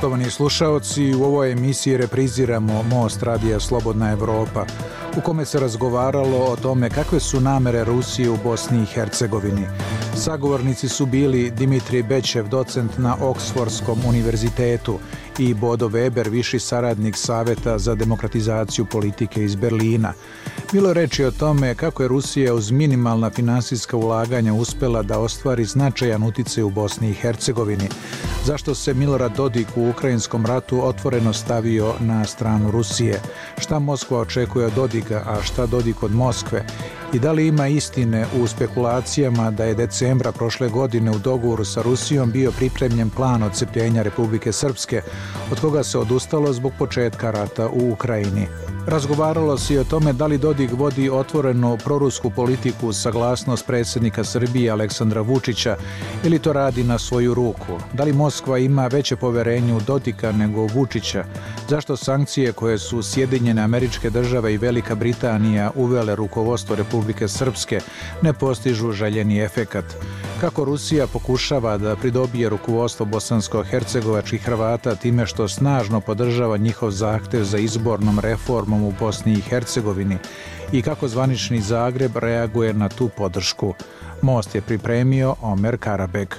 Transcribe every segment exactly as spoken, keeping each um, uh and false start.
Poštovani slušaoci, u ovoj emisiji repriziramo Most radija Slobodna Evropa, u kome se razgovaralo o tome kakve su namere Rusije u Bosni i Hercegovini. Sagovornici su bili Dimitrij Bečev, docent na Oksfordskom univerzitetu, i Bodo Weber, viši saradnik Saveta za demokratizaciju politike iz Berlina. Bilo je reči o tome kako je Rusija uz minimalna finansijska ulaganja uspela da ostvari značajan uticaj u Bosni i Hercegovini. Zašto se Milorad Dodik u ukrajinskom ratu otvoreno stavio na stranu Rusije? Šta Moskva očekuje od Dodika, a šta Dodik od Moskve? I da li ima istine u spekulacijama da je decembra prošle godine u dogovoru sa Rusijom bio pripremljen plan odcepljenja Republike Srpske, od koga se odustalo zbog početka rata u Ukrajini? Razgovaralo se i o tome da li Dodik vodi otvoreno prorusku politiku uz saglasnost predsjednika Srbije Aleksandra Vučića ili to radi na svoju ruku. Da li Moskva ima veće poverenje u Dodika nego u Vučića? Zašto sankcije koje su Sjedinjene Američke Države i Velika Britanija uvele rukovodstvo Republike Srpske ne postižu željeni efekat? Kako Rusija pokušava da pridobije rukovodstvo bosansko-hercegovačkih Hrvata time što snažno podržava njihov zahtev za izbornom reformom u Bosni i Hercegovini i kako zvanični Zagreb reaguje na tu podršku? Most je pripremio Omer Karabek.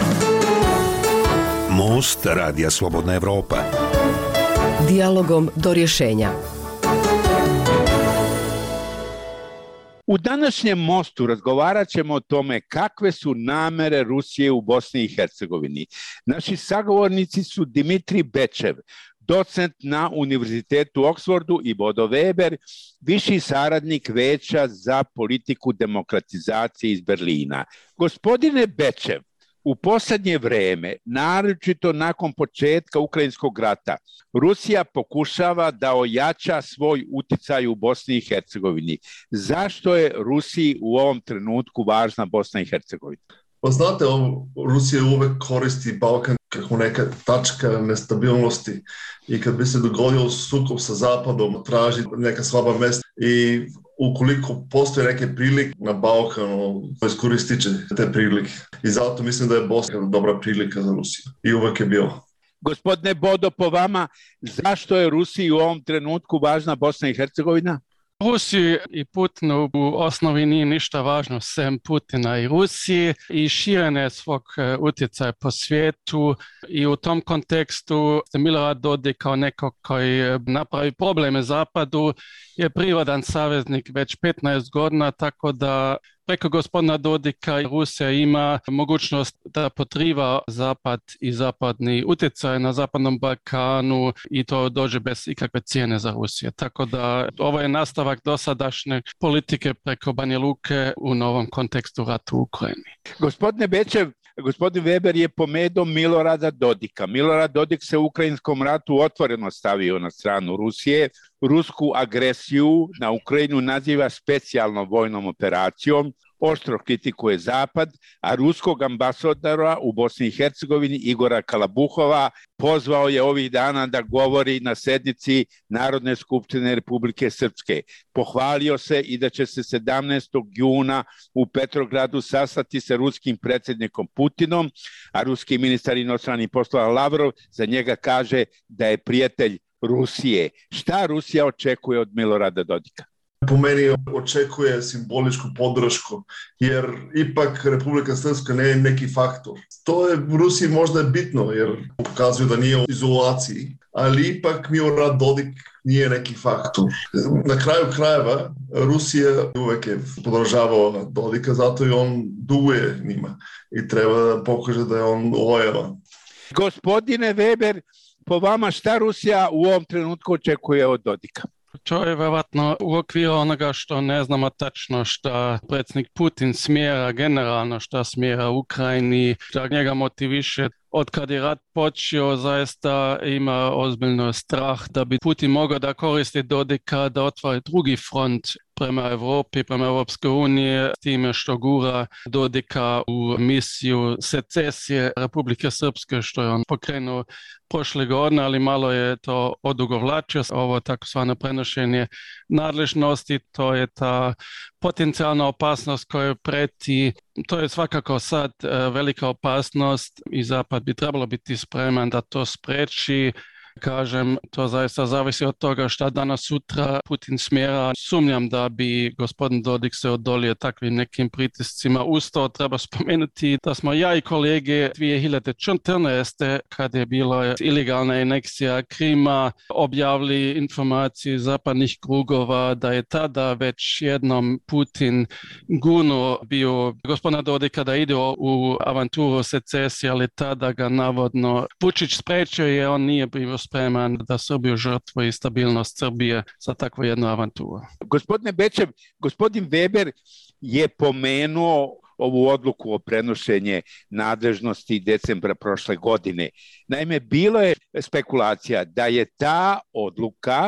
Most radija Slobodna Evropa. Dijalogom do rješenja. U današnjem Mostu razgovarat ćemo o tome kakve su namere Rusije u Bosni i Hercegovini. Naši sagovornici su Dimitrij Bečev, docent na Univerzitetu u Oksfordu, i Bodo Weber, viši saradnik Veća za politiku demokratizacije iz Berlina. Gospodine Bečev, u posljednje vreme, naročito nakon početka Ukrajinskog rata, Rusija pokušava da ojača svoj uticaj u Bosni i Hercegovini. Zašto je Rusiji u ovom trenutku važna Bosna i Hercegovina? Pa znate, Rusija uvek koristi Balkan kako neka tačka nestabilnosti i kad bi se dogodio sukob sa Zapadom, traži neka slaba mesta i ukoliko postoje neke prilike na Balkanu, iskoristit će te prilike. I zato mislim da je Bosna dobra prilika za Rusiju. I uvek je bilo. Gospodine Bodo, po vama, zašto je Rusiji u ovom trenutku važna Bosna i Hercegovina? Rusiji i Putinu u osnovi nije ništa važno sem Putina i Rusiji i širenje svog utjecaja po svijetu, i u tom kontekstu Milorad Dodik kao neko koji napravi probleme Zapadu je prirodan saveznik već petnaest godina, tako da preko gospodina Dodika Rusija ima mogućnost da potriva Zapad i zapadni utjecaj na Zapadnom Balkanu i to dođe bez ikakve cijene za Rusiju. Tako da ovo je nastavak dosadašnje politike preko Banja Luke u novom kontekstu rata u Ukrajini. Gospodine Bečev, gospodin Weber je pomenuo Milorada Dodika. Milorad Dodik se u ukrajinskom ratu otvoreno stavio na stranu Rusije. Rusku agresiju na Ukrajinu naziva specijalnom vojnom operacijom, oštro kritikuje Zapad, a ruskog ambasadora u Bosni i Hercegovini Igora Kalabuhova pozvao je ovih dana da govori na sednici Narodne skupštine Republike Srpske. Pohvalio se i da će se sedamnaestog juna u Petrogradu sastati sa ruskim predsjednikom Putinom, a ruski ministar inostranih poslova Lavrov za njega kaže da je prijatelj Rusije. Šta Rusija očekuje od Milorada Dodika? Po meni očekuje simboličku podršku, jer ipak Republika Srpska ne je neki faktor. To je u Rusiji možda bitno, jer pokazuju da nije u izolaciji, ali ipak Milorad Dodik nije neki faktor. Na kraju krajeva Rusija uvek je podržavao Dodika, zato i on duguje njima i treba da pokaže da je on lojalan. Gospodine Weber, po vama šta Rusija u ovom trenutku očekuje od Dodika? To je vjerojatno u okviru onoga što ne znamo tačno šta predsjednik Putin smjera generalno, šta smjera Ukrajini, šta njega motiviše. Od kad je rat počeo, zaista ima ozbiljno strah da bi Putin mogao da koristi Dodika da otvori drugi front prema Evropi, prema Evropskoj uniji, s time što gura Dodika u misiju secesije Republike Srpske, što je on pokrenuo prošle godine, ali malo je to odugovlačio. Ovo takozvano prenošenje nadležnosti, to je ta potencijalna opasnost koja preti. To je svakako sad velika opasnost i Zapad bi trebalo biti spreman da to spreči. Kažem, to zaista zavisi od toga šta danas sutra Putin smjera. Sumnjam da bi gospodin Dodik se odolio takvim nekim pritiscima. Uz to treba spomenuti da smo ja i kolege dvije hiljade četrnaeste. kad je bila ilegalna aneksija Krima, objavili informaciju iz zapadnih krugova da je tada već jednom Putin gurnuo bio gospodina Dodika da ide u avanturu secesije, ali tada ga navodno Vučić sprečio jer on nije bio spreman da Srbiju žrtvuje i stabilnost Srbije za takvu jednu avanturu. Gospodine Bečev, gospodin Weber je pomenuo ovu odluku o prenošenje nadležnosti decembra prošle godine. Naime, bilo je spekulacija da je ta odluka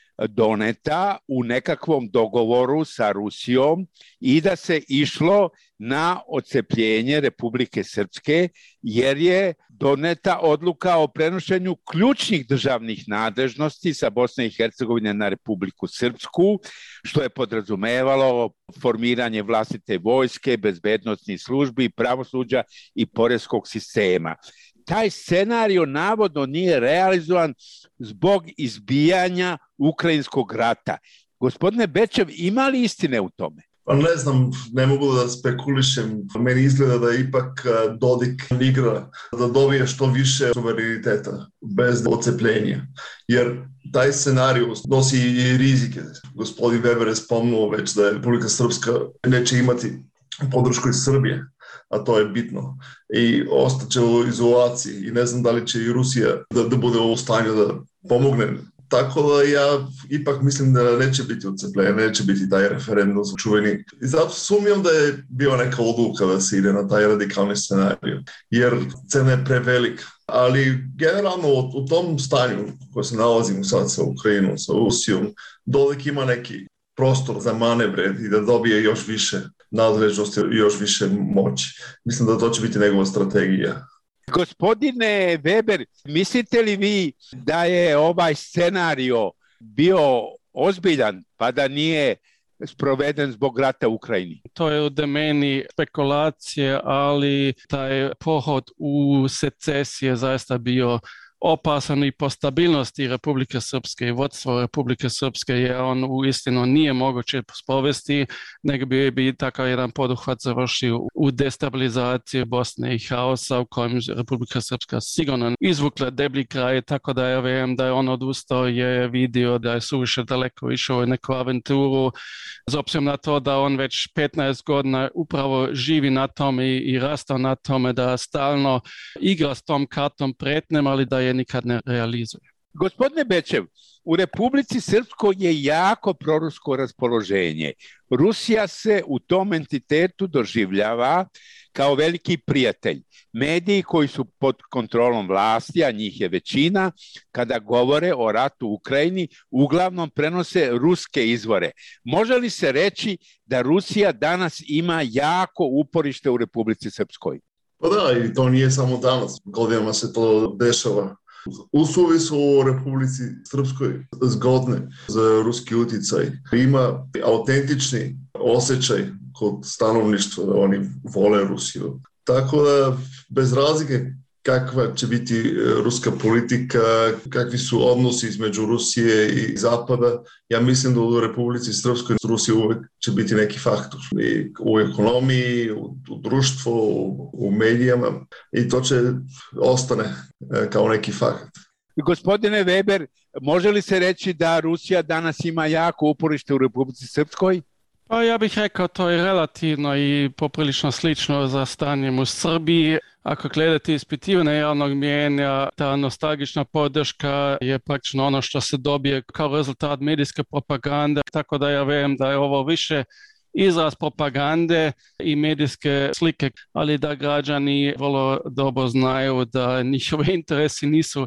doneta u nekakvom dogovoru sa Rusijom i da se išlo na odcepljenje Republike Srpske, jer je doneta odluka o prenošenju ključnih državnih nadležnosti sa Bosne i Hercegovine na Republiku Srpsku, što je podrazumevalo formiranje vlastite vojske, bezbednosnih službi, pravosuđa i poreskog sistema. Taj scenario navodno nije realizovan zbog izbijanja ukrajinskog rata. Gospodine Bečev, ima li istine u tome? Pa ne znam, ne mogu da spekulišem. Meni izgleda da ipak Dodik igra da dobije što više suvereniteta bez odcepljenja. Jer taj scenarij nosi i rizike. Gospodin Weber je spomnuo već da je Republika Srpska neće imati podršku iz Srbije, a to je bitno. I ostaće u izolaciji i ne znam da li će i Rusija da, da bude u stanju da pomogne. Tako da ja ipak mislim da neće biti odcepljenja, neće biti taj referendum čuveni. I zato sumnjam da je bio neka odluka da se ide na taj radikalni scenarij, jer cena je prevelika. Ali generalno u, u tom stanju koje se nalazimo sad sa Ukrajinom, sa Rusijom, Dodik ima neki prostor za manevre i da dobije još više nadležnosti i još više moći. Mislim da to će biti njegova strategija. Gospodine Weber, mislite li vi da je ovaj scenario bio ozbiljan pa da nije sproveden zbog rata u Ukrajini? To je u domeni spekulacije, ali taj pohod u secesije je zaista bio opasan i po stabilnosti Republike Srpske i vodstvo Republike Srpske, jer on uistinu nije moguće sprovesti, nego bi, bi takav jedan poduhvat završio u destabilizaciji Bosne i haosa u kojem Republika Srpska sigurno izvukla deblji kraj, tako da ja vjerujem da je on odustao, je vidio da je suviše daleko išao u neku avanturu, s obzirom na to da on već petnaest godina upravo živi na tome i, i rastao na tome da stalno igra s tom kartom pretnjem, ali da je nikad ne realizuje. Gospodine Bečev, u Republici Srpskoj je jako prorusko raspoloženje. Rusija se u tom entitetu doživljava kao veliki prijatelj. Mediji koji su pod kontrolom vlasti, a njih je većina, kada govore o ratu u Ukrajini, uglavnom prenose ruske izvore. Može li se reći da Rusija danas ima jako uporište u Republici Srpskoj? Pa da, i to nije samo danas. Godinama se to dešava. Uslovi su u Republici Srpskoj zgodne za ruski utjecaj. Ima autentični osjećaj kod stanovništva da oni vole Rusiju. Tako da, bez razlike kakva će biti ruska politika, kakvi su odnosi između Rusije i Zapada, ja mislim da u Republici Srpskoj Rusija uvek će biti neki faktor. I u ekonomiji, u, u društvu, u, u medijama i to će ostane kao neki fakt. Gospodine Weber, može li se reći da Rusija danas ima jako uporište u Republici Srpskoj? Pa ja bih rekao to je relativno i poprilično slično za stanjem u Srbiji. Ako gledate ispitivanje javnog mijenja, ta nostalgična podrška je praktično ono što se dobije kao rezultat medijske propagande, tako da ja vjerujem da je ovo više izraz propagande i medijske slike, ali da građani vrlo dobro znaju da njihove interesi nisu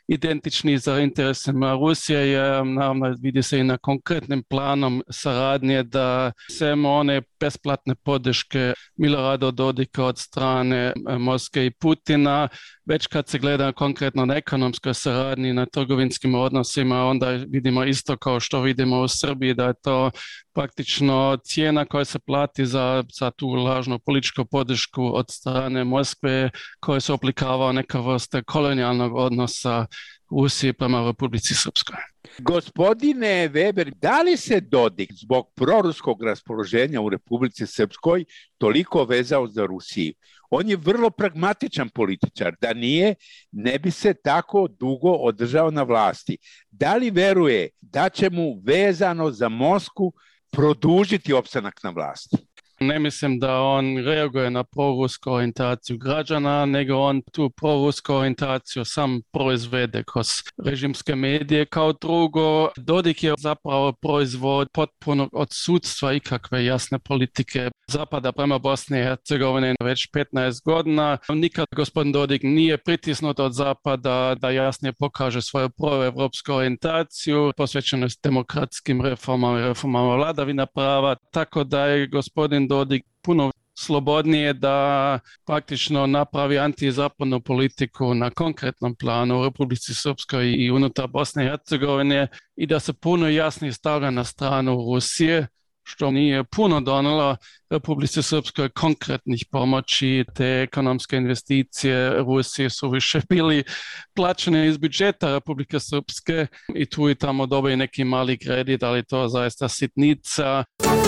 identični za interesima Rusije, je naravno vidi se i na konkretnim planom saradnje da sem one besplatne podrške Milorada Dodika od strane Moskve i Putina, već kad se gleda konkretno na ekonomskoj saradnji, na trgovinskim odnosima, onda vidimo isto kao što vidimo u Srbiji, da je to praktično cijena koja se plati za, za tu lažnu političku podršku od strane Moskve, koja se oblikava neka vrsta kolonijalnog odnosa Rusije prema Republici Srpskoj. Gospodine Weber, da li se Dodik zbog proruskog raspoloženja u Republici Srpskoj toliko vezao za Rusiju? On je vrlo pragmatičan političar. Da nije, ne bi se tako dugo održao na vlasti. Da li veruje da će mu vezano za Moskvu produžiti opstanak na vlasti? Ne mislim da on reaguje na prorusku orijentaciju građana, nego on tu prorusku orijentaciju sam proizvede kroz režimske medije. Kao drugo, Dodik je zapravo proizvod potpunog odsudstva ikakve jasne politike Zapada prema Bosni i Hercegovini već petnaest godina. Nikad gospodin Dodik nije pritisnut od Zapada da jasnije pokaže svoju proevropsku orijentaciju, posvećenost demokratskim reformama i reformama vladavina prava, tako da je gospodin Dodik puno slobodnije da praktično napravi antizapadnu politiku na konkretnom planu u Republici Srpskoj i unutar Bosne i Hercegovine i da se puno jasnije stavlja na stranu Rusije, što nije puno donijelo Republici Srpskoj konkretnih pomoći. Te ekonomske investicije Rusije su više bili plaćene iz budžeta Republike Srpske i tu i tamo dobije neki mali kredit, ali to zaista sitnica.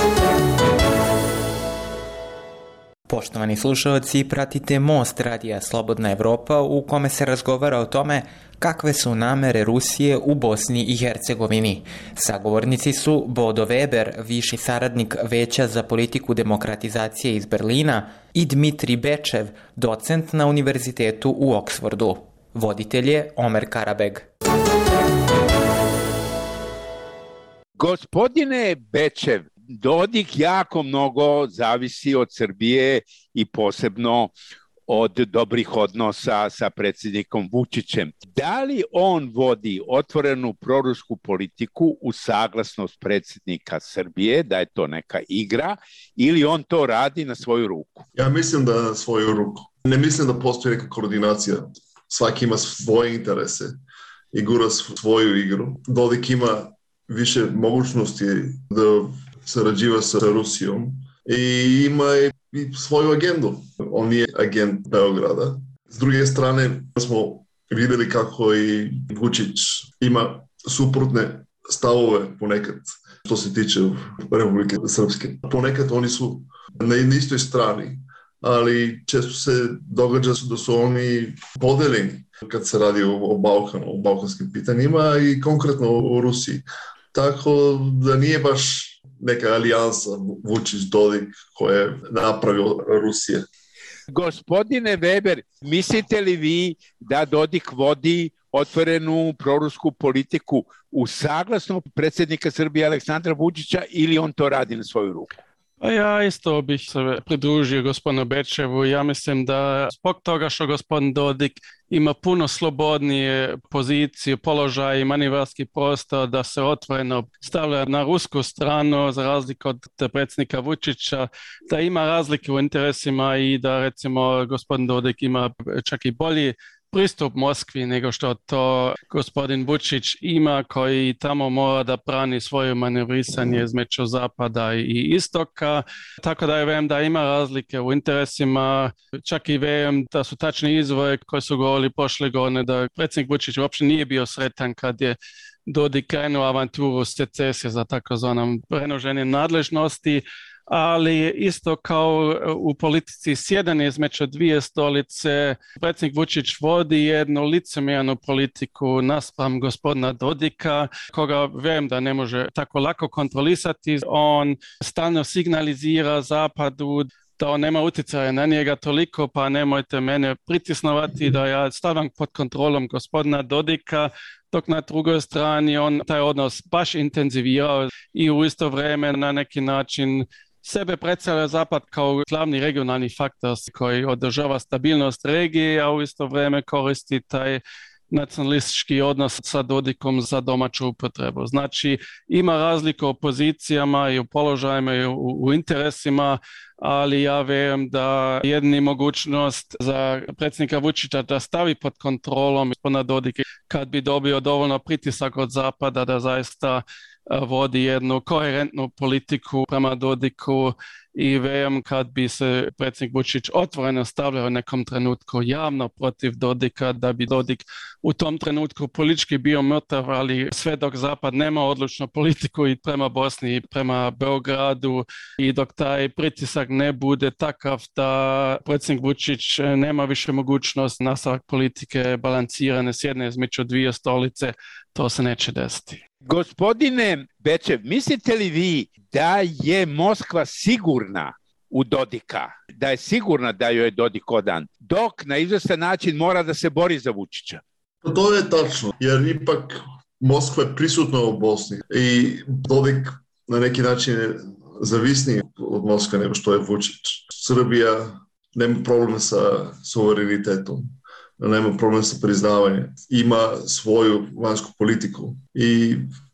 Poštovani slušalci, pratite Most radija Slobodna Evropa u kome se razgovara o tome kakve su namere Rusije u Bosni i Hercegovini. Sagovornici su Bodo Weber, viši saradnik Veća za politiku demokratizacije iz Berlina, i Dmitri Bečev, docent na univerzitetu u Oksfordu. Voditelj je Omer Karabeg. Gospodine Bečev, Dodik jako mnogo zavisi od Srbije i posebno od dobrih odnosa sa predsjednikom Vučićem. Da li on vodi otvorenu prorusku politiku u saglasnost predsjednika Srbije, da je to neka igra, ili on to radi na svoju ruku? Ja mislim da na svoju ruku. Ne mislim da postoji neka koordinacija. Svaki ima svoje interese i gura svoju igru. Dodik ima više mogućnosti da sarađiva sa Rusijom i ima i svoju agendu. On nije agent Beograda. S druge strane smo vidjeli kako i Vučić ima suprotne stavove ponekad što se tiče Republike Srpske. Ponekad oni su na istoj strani, ali često se događa da su oni podeljeni kad se radi o, o Balkanu, o balkanskim pitanjima i konkretno o Rusiji. Tako da nije baš neka alijansa Vučić-Dodik koja je napravio Rusije. Gospodine Weber, mislite li vi da Dodik vodi otvorenu prorusku politiku u saglasnost predsjednika Srbije Aleksandra Vučića ili on to radi na svoju ruku? Pa ja isto bih se pridružio gospodinu Bečevu. Ja mislim da zbog toga što gospodin Dodik ima puno slobodnije pozicije, položaj i manevarski prostor da se otvoreno stavlja na rusku stranu za razliku od predsjednika Vučića, da ima razlike u interesima i da recimo gospodin Dodik ima čak i bolji pristup Moskvi nego što to gospodin Vučić ima, koji tamo mora da brani svoje manevrisanje između zapada i istoka. Tako da ja vem da ima razlike u interesima, čak i vem da su tačni izvori koji su govorili prošle godine da predsjednik Vučić uopće nije bio sretan kad je Dodik krenuo avanturu secesije za takozvanom prenoženjem nadležnosti, ali isto kao u politici sjedanje između dvije stolice, predsjednik Vučić vodi jednu licemjernu politiku naspram gospodina Dodika, koga vem da ne može tako lako kontrolisati. On stalno signalizira Zapadu da on nema utjecaja na njega toliko, pa nemojte mene pritisnovati da ja stavljam pod kontrolom gospodina Dodika, dok na drugoj strani on taj odnos baš intenzivirao i u isto vrijeme na neki način sebe predstavlja Zapad kao glavni regionalni faktor koji održava stabilnost regije, a u isto vrijeme koristi taj nacionalistički odnos sa Dodikom za domaću upotrebu. Znači, ima razlika u pozicijama i u položajima i u, u interesima, ali ja vjerujem da jedini mogućnost za predsjednika Vučića da stavi pod kontrolom gospodina Dodika kad bi dobio dovoljno pritisak od zapada da zaista vodi jednu koherentnu politiku prema Dodiku i vjerujem kad bi se predsjednik Vučić otvoreno stavljao u nekom trenutku javno protiv Dodika, da bi Dodik u tom trenutku politički bio mrtav, ali sve dok Zapad nema odlučnu politiku i prema Bosni i prema Beogradu i dok taj pritisak ne bude takav da predsjednik Vučić nema više mogućnost nastavak politike balansirane s jedne između dvije stolice, to se neće desiti. Gospodine Bečev, mislite li vi da je Moskva sigurna u Dodika, da je sigurna da joj je Dodik odan, dok na izvestan način mora da se bori za Vučića? To je tačno, jer ipak Moskva je prisutna u Bosni i Dodik na neki način je zavisniji od Moskve nego što je Vučić. Srbija nema problema sa suverenitetom, nema problem sa priznavanjem, ima svoju vanjsku politiku i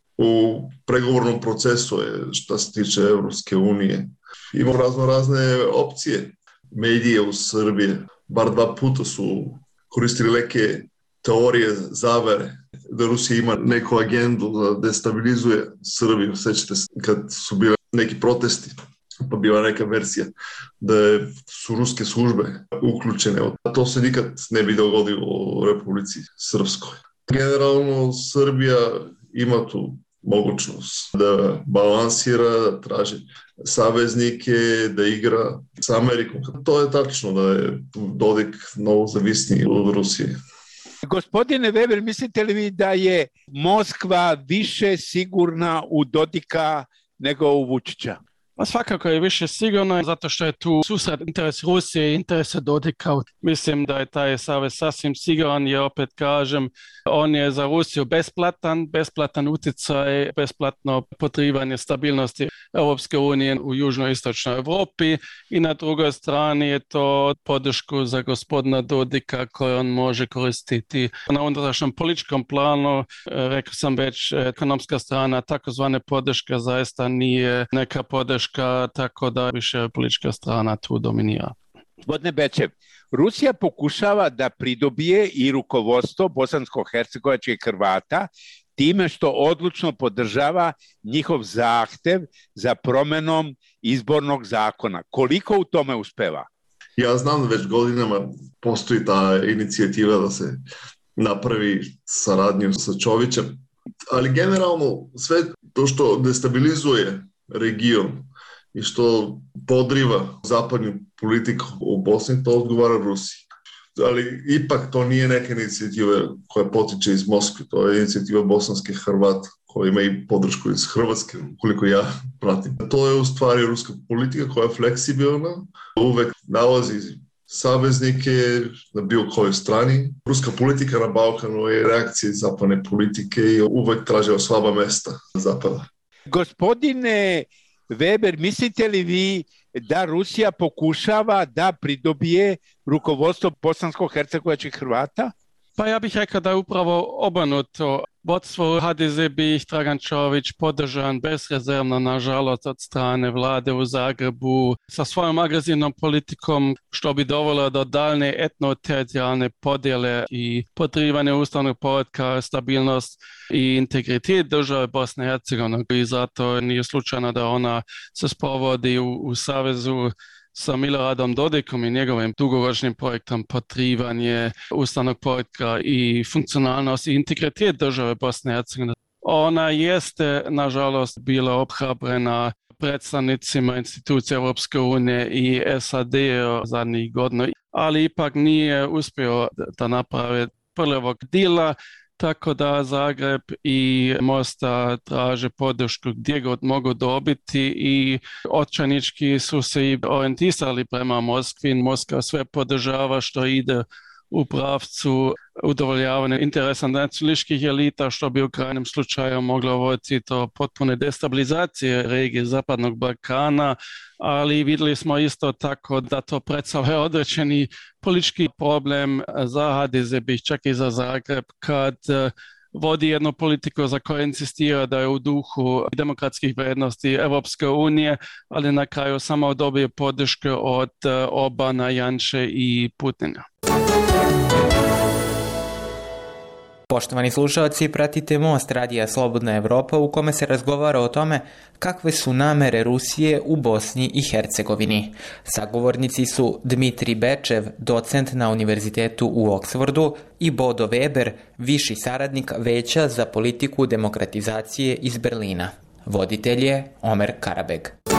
u pregovornom procesu je što se tiče Evropske unije. Ima razno razne opcije. Medije u Srbiji bar dva puta su koristili neke teorije zavere da Rusija ima neku agendu da destabilizuje Srbiju. Sećate se kad su bile neki protesti, pa bila neka verzija da su ruske službe uključene. To se nikad ne bi dogodilo u Republici Srpskoj. Generalno Srbija ima tu mogućnost da balansira, da traži saveznike, da igra s Amerikom. To je tačno da je Dodik mnogo zavisniji od Rusije. Gospodine Weber, mislite li vi da je Moskva više sigurna u Dodika nego u Vučića? Pa svakako je više sigurno, zato što je tu susret interes Rusije i interese Dodika. Mislim da je taj savez sasvim siguran, jer opet kažem, on je za Rusiju besplatan, besplatan utjecaj, besplatno potrivanje stabilnosti Europske unije u južno-istočnoj Europi i na drugoj strani je to podršku za gospodina Dodika koju on može koristiti na unutrašnjem političkom planu. Rekao sam već, ekonomska strana takozvane podrške zaista nije neka podrška, tako da više politička strana tu dominira. Gospodine Bečev, Rusija pokušava da pridobije i rukovodstvo bosansko-hercegovačkih Hrvata time što odlučno podržava njihov zahtev za promenom izbornog zakona. Koliko u tome uspeva? Ja znam da već godinama postoji ta inicijativa da se napravi saradnju sa Čovićem, ali generalno sve to što destabilizuje region i što podriva zapadnu politiku u Bosni, to odgovara Rusiji. Ali ipak to nije neka inicijativa koja potiče iz Moskve, to je inicijativa bosanskih Hrvata koja ima i podršku iz Hrvatske, koliko ja pratim. To je u stvari ruska politika koja je fleksibilna, uvek nalazi saveznike na bilo kojoj strani. Ruska politika na Balkanu je reakcija zapadne politike i uvek traže slaba mesta zapada. Gospodine Weber, mislite li vi da Rusija pokušava da pridobije rukovodstvo bosansko-hercegovačkih Hrvata? Pa ja bih rekao da je upravo obrnuto. Vodstvo H D Z bi ih Dragan Čović podržan bezrezervno, nažalost, od strane vlade u Zagrebu sa svojom agresivnom politikom, što bi dovelo do daljne etno-teritorijalne podjele i podrivanje ustavnog poretka, stabilnost i integritet države Bosne i Hercegovine. I zato nije slučajno da ona se sprovodi u, u savezu sa Miloradom Dodikom i njegovim dugoročnim projektom podrivanje ustavnog poretka i funkcionalnost i integritet države Bosne i Hercegovine. Ona jeste, nažalost, bila obhrabrena predstavnicima institucija Europske unije i S A D zadnjih godina, ali ipak nije uspio da napravi prvog dila, tako da Zagreb i Mostar traže podršku gdje god mogu dobiti i očajnički su se i orijentisali prema Moskvi. Moskva sve podržava što ide u pravcu udovoljavanja interesa nacionalističkih elita, što bi u krajnjem slučaju moglo voditi do potpune destabilizacije regije Zapadnog Balkana, ali vidjeli smo isto tako da to predstavlja određeni politički problem za H D Z, čak i za Zagreb, kad vodi jednu politiku za koju insistira da je u duhu demokratskih vrijednosti Evropske unije, ali na kraju samo dobije podršku od Obama, Janše i Putina. Poštovani slušalci, pratite Most radija Slobodna Evropa u kome se razgovara o tome kakve su namere Rusije u Bosni i Hercegovini. Sagovornici su Dmitrij Bečev, docent na Univerzitetu u Oksfordu, i Bodo Weber, viši saradnik Veća za politiku demokratizacije iz Berlina. Voditelj je Omer Karabeg.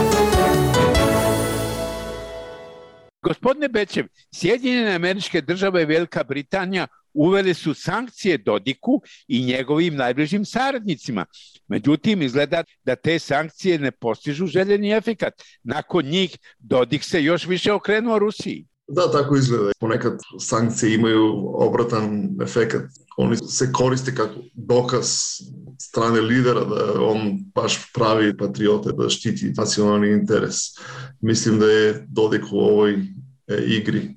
Gospodine Bečev, Sjedinjene Američke Države i Velika Britanija uveli su sankcije Dodiku i njegovim najbližim saradnicima. Međutim, izgleda da te sankcije ne postižu željeni efekat. Nakon njih Dodik se još više okrenuo Rusiji. Da, tako izgleda. Ponekad sankcije imaju obratan efekat. Oni se koriste kako dokaz strane lidera da on baš pravi patriote, da štiti nacionalni interes. Mislim da je Dodik u ovoj e, igri.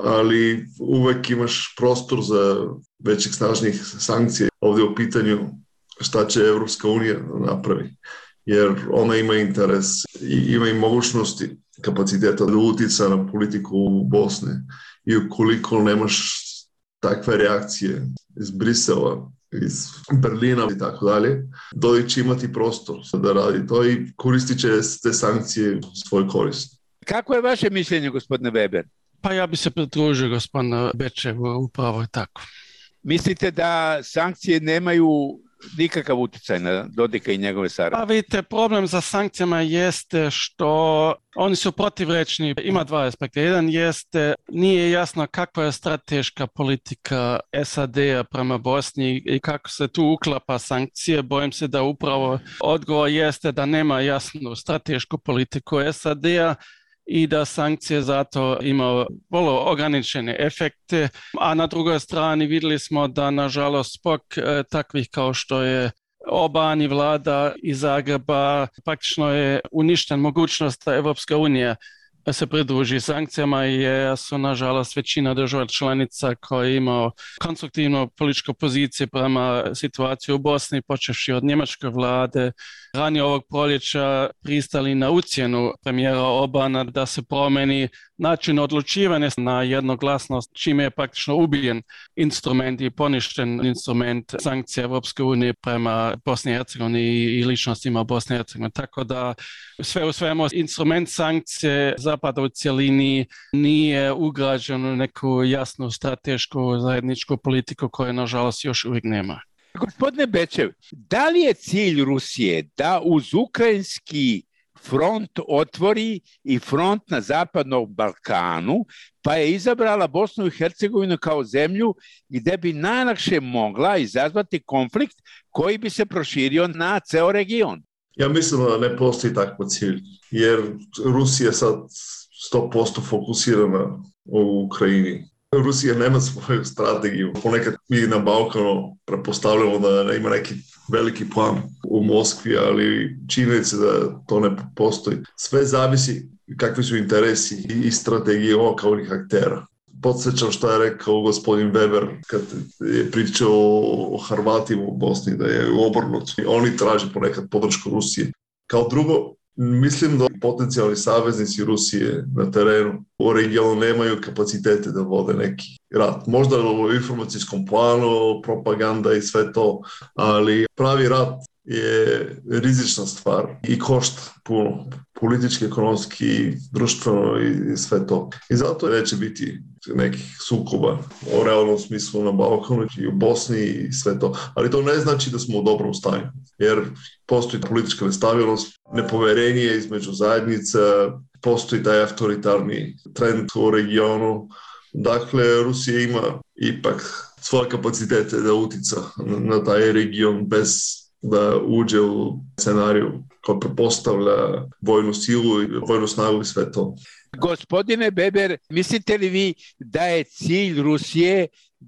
Ali uvek imaš prostor za većih snažnih sankcija. Ovdje u pitanju šta će Evropska unija napravi. Jer ona ima interes i ima i mogućnosti, kapaciteta da utica na politiku u Bosni. I ukoliko nemaš takve reakcije iz Brisela, iz Berlina i tako dalje, Dodik će imati prostor da radi to i koristit će te sankcije u svoj korist. Kako je vaše mišljenje, gospodine Weber? Pa ja bi se pridružio gospodinu Bečevu, upravo je tako. Mislite da sankcije nemaju nikakav utjecaj na Dodika i njegove saradnike? Pa vidite, problem za sankcijama jeste što oni su protivrečni. Ima dva aspekta. Jedan jeste, nije jasno kakva je strateška politika S A D-a prema Bosni i kako se tu uklapa sankcije. Bojim se da upravo odgovor jeste da nema jasnu stratešku politiku S A D-a i da sankcije zato imaju vrlo ograničene efekte, a na drugoj strani vidjeli smo da nažalost zbog e, takvih kao što je Oban i vlada iz Zagreba praktično je uništen mogućnost da Evropska unija se pridruži sankcijama jer su nažalost većina država članica koji imaju konstruktivnu političku poziciju prema situaciji u Bosni, počevši od njemačke vlade, ranije ovog proljeća pristali na ucjenu premijera Obana da se promeni način odlučivanja na jednoglasnost, čime je praktično ubijen instrument i poništen instrument sankcija Evropske unije prema Bosni i Hercegovini i ličnostima Bosne i Hercegovine. Tako da sve u svemu instrument sankcije Zapada u cjelini nije ugrađen u neku jasnu stratešku zajedničku politiku koju nažalost još uvijek nema. Gospodine Bečev, da li je cilj Rusije da uz ukrajinski front otvori i front na Zapadnom Balkanu, pa je izabrala Bosnu i Hercegovinu kao zemlju gdje bi najlakše mogla izazvati konflikt koji bi se proširio na ceo region? Ja mislim da ne postoji takav cilj, jer Rusija je sad sto posto fokusirana u Ukrajini. Rusija nema svoju strategiju. Ponekad mi na Balkanu prepostavljamo da ima neki veliki plan u Moskvi, ali činjenica da to ne postoji. Sve zavisi kakvi su interesi i strategije lokalnih aktera. Podsjećam što je rekao gospodin Weber kad je pričao o Hrvatima u Bosni, da je obrnut. Oni traže ponekad podršku Rusije. Kao drugo, mislim da potencijalni saveznici Rusije na terenu u regionu nemaju kapacitete da vode neki rat. Možda u informacijskom planu, propaganda i sve to, ali pravi rat je rizična stvar i košta puno, politički, ekonomski, društveno i sve to. I zato neće biti nekih sukoba o realnom smislu na Balkanu i u Bosni i sve to. Ali to ne znači da smo u dobrom stanju, jer postoji politička nestabilnost, nepoverenje između zajednica, postoji taj autoritarni trend u regionu. Dakle, Rusija ima ipak svoje kapacitete da utica na taj region bez da uđe u scenariju koji prepostavlja vojnu silu i vojnu snagu i sve to. Gospodine Weber, mislite li vi da je cilj Rusije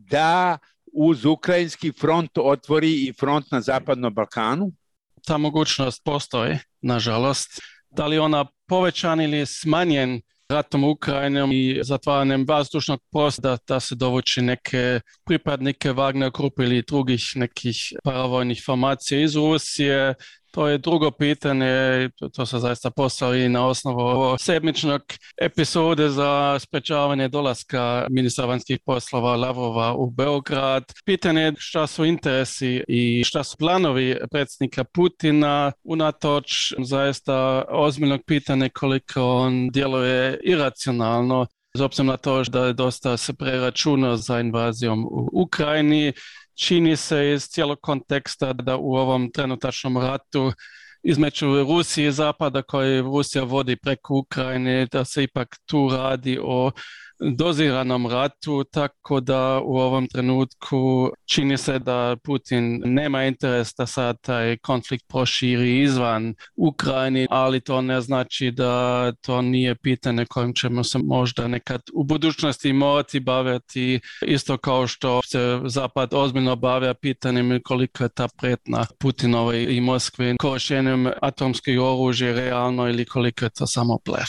da uz ukrajinski front otvori i front na Zapadnom Balkanu? Ta mogućnost postoji, nažalost. Da li ona povećan ili smanjen ratom Ukrajinom i zatvaranjem vazdušnog prostora da se dovuči neke pripadnike Wagner grupe ili drugih nekih paravojnih formacija iz Rusije, to je drugo pitanje, to se zaista postavi na osnovu sedmičnog epizode za sprečavanje dolaska ministra vanjskih poslova Lavrova u Beograd. Pitanje je šta su interesi i šta su planovi predsjednika Putina, unatoč zaista ozbiljnog pitanja koliko on djeluje iracionalno, s obzirom na to da je dosta se preračunao za invazijom u Ukrajini. Čini se iz cijelog konteksta da u ovom trenutačnom ratu između Rusije i Zapada koji Rusija vodi preko Ukrajine, da se ipak tu radi o doziranom ratu, tako da u ovom trenutku čini se da Putin nema interes da sad taj konflikt proširi izvan Ukrajine, ali to ne znači da to nije pitanje kojim ćemo se možda nekad u budućnosti morati baviti, isto kao što se Zapad ozbiljno bavlja pitanjem koliko je ta prijetnja Putinove i Moskve korištenjem atomskih oružja realno ili koliko je to samo blef.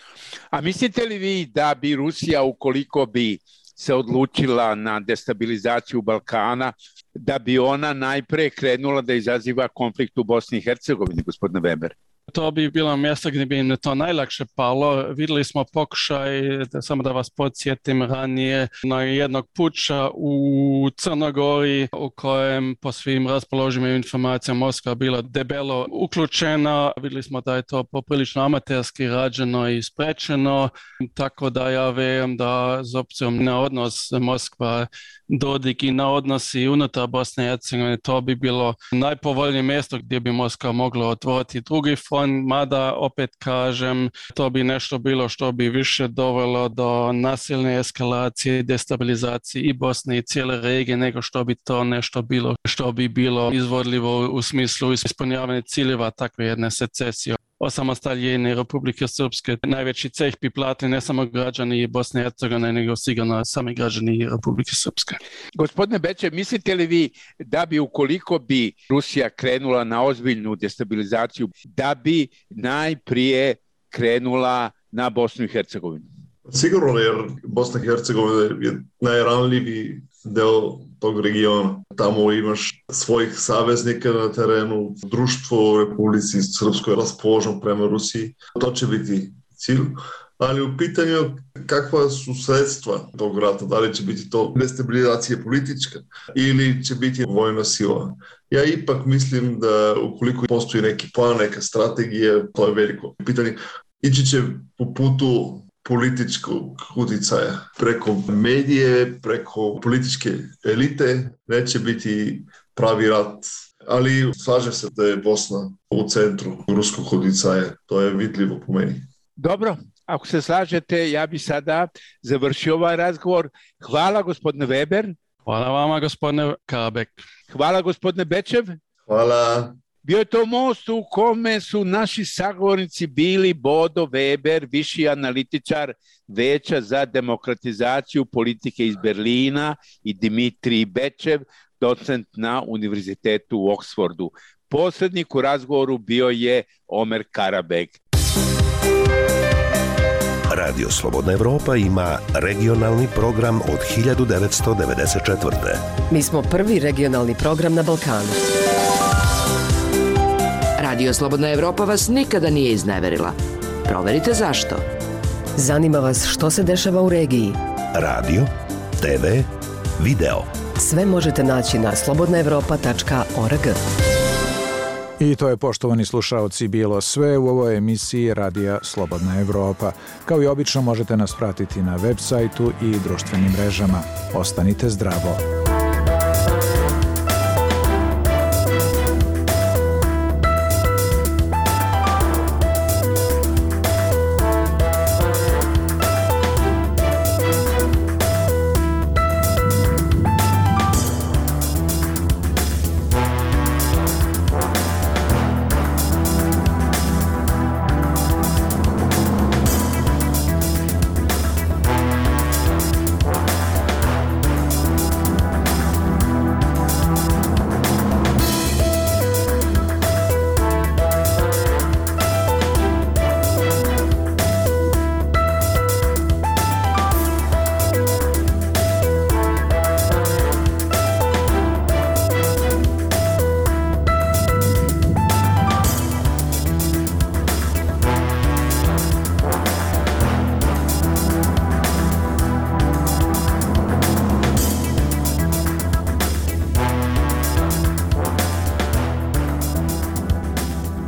A mislite li vi da bi Rusija, ukoliko bi se odlučila na destabilizaciju Balkana, da bi ona najpre krenula da izaziva konflikt u Bosni i Hercegovini, gospodine Weber? To bi bilo mjesto gdje bi im to najlakše palo. Vidjeli smo pokušaj, da, samo da vas podsjetim, ranije na jednog puča u Crnogori u kojem po svim raspoloživim informacijama Moskva bila debelo uključena. Vidjeli smo da je to poprilično amaterski rađeno i sprečeno, tako da ja vjerujem da s obzirom na odnos Moskva Dodik i na odnosi unutar Bosne i Hercegovine to bi bilo najpovoljnije mjesto gdje bi Moskva mogla otvoriti drugi front, mada opet kažem to bi nešto bilo što bi više dovelo do nasilne eskalacije i destabilizacije i Bosne i cijele regije nego što bi to nešto bilo što bi bilo izvodljivo u smislu ispunjavanja ciljeva takve jedne secesije. Osamostaljenje Republike Srpske najveći ceh bi platili ne samo građani Bosne i Hercegovine, nego sigurno sami građani Republike Srpske. Gospodine Beče, mislite li vi da bi ukoliko bi Rusija krenula na ozbiljnu destabilizaciju, da bi najprije krenula na Bosnu i Hercegovinu? Sigurno, jer Bosna i Hercegovina je najranljiviji deo tog regiona. Tamo imaš svojih saveznika na terenu, društvo u Republici Srpskoj je raspoloženo prema Rusiji. To će biti cilj. Ali u pitanju kakva su sredstva tog rata, da li će biti to destabilizacija politička ili će biti vojna sila. Ja ipak mislim da ukoliko postoji neki plan, neka strategija, to je veliko pitanje. Ići će po putu političkog utjecaja preko medije, preko političke elite, neće biti pravi rat. Ali slažem se da je Bosna u centru ruskog utjecaja, to je vidljivo po meni. Dobro, ako se slažete, ja bi sada završio ovaj razgovor. Hvala gospodine Weber. Hvala vama gospodine Kabek. Hvala gospodine Bečev. Hvala. Bio je to most u kome su naši sagovornici bili Bodo Weber, viši analitičar Veća za demokratizaciju politike iz Berlina, i Dimitrij Bečev, docent na Univerzitetu u Oksfordu. Posrednik u razgovoru bio je Omer Karabeg. Radio Slobodna Evropa ima regionalni program od hiljadu devetsto devedeset četvrte. Mi smo prvi regionalni program na Balkanu. Radio Slobodna Evropa vas nikada nije izneverila. Proverite zašto. Zanima vas što se dešava u regiji. Radio, te ve, video. Sve možete naći na slobodna evropa tačka org. I to je, poštovani slušaoci, bilo sve u ovoj emisiji Radija Slobodna Evropa. Kao i obično možete nas pratiti na web sajtu i društvenim mrežama. Ostanite zdravo.